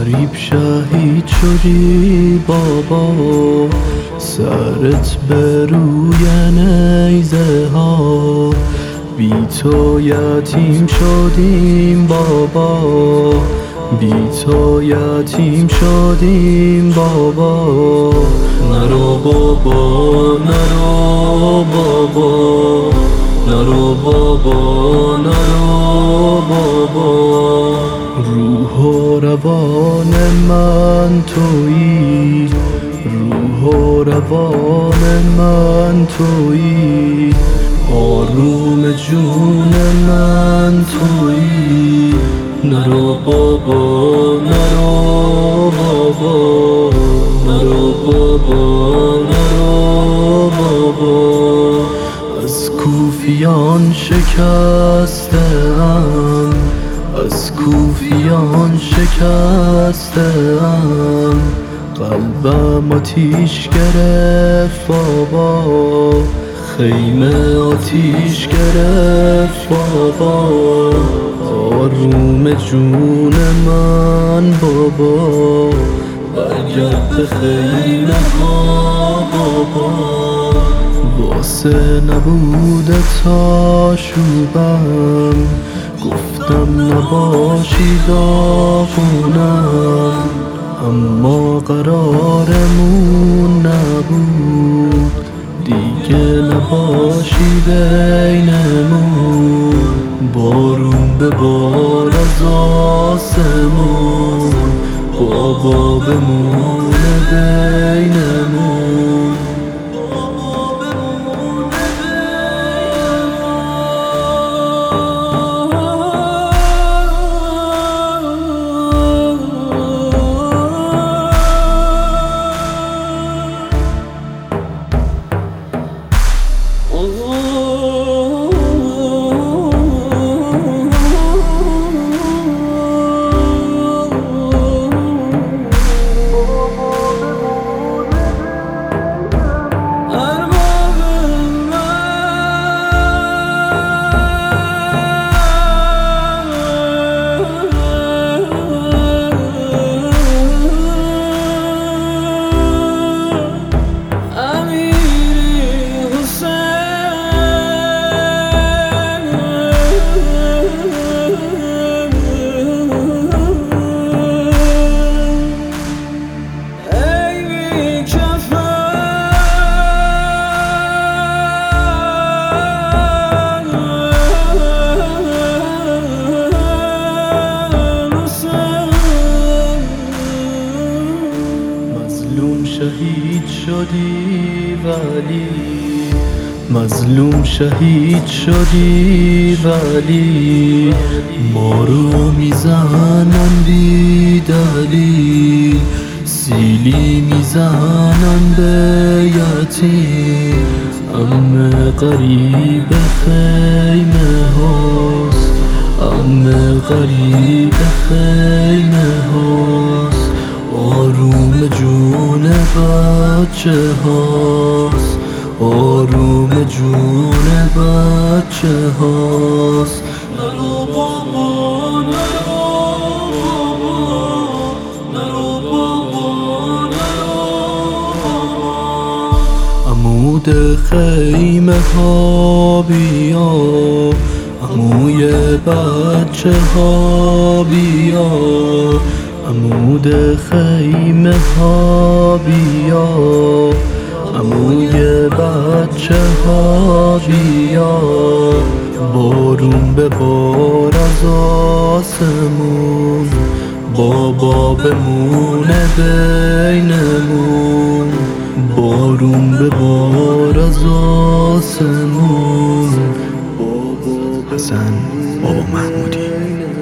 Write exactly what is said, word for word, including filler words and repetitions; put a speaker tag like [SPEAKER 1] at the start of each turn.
[SPEAKER 1] غریب شهید شدی بابا، سرت به روی نیزه ها. بی تو یتیم شدیم بابا، بی تو یتیم شدیم بابا. نرو بابا نرو بابا، نرو بابا نرو بابا. روح و روان من تویی، روح و روان من تویی. آروم جون من تویی. نرو بابا نرو بابا، نرو بابا نرو بابا. از کوفیان شکسته‌ام، از کوفیان شکسته‌ام. قلبم آتیش گرفت بابا، خیمه آتیش گرفت بابا. آروم جون من بابا، برگرد به خیمه ها بابا. واسه نبودت آشوبم، گفتم نباشی داغونم. اما قرارمون نبود، دیگه نباشی بینمون. بارون به بار از آسمون، بابا بمونه بینمون. شهید شدی ولی، مظلوم شهید شدی ولی. ما رو میزنن بی دلیل، سیلی میزنن به یتیم. عمه قریب خیمه هاست، عمه قریب خیمه هاست. آروم جون بچه هاست، آروم جون بچه هاست. نرو بابا نرو بابا، نرو بابا نرو بابا. عمود خیمه ها بیا، عموی بچه ها بیا. عمود خیمه ها بیا، عموی بچه ها بیا. بارون به بار از آسمون، بابا بمونه بینمون. بارون به بار از آسمون، بابا. حسن بابا محمودی.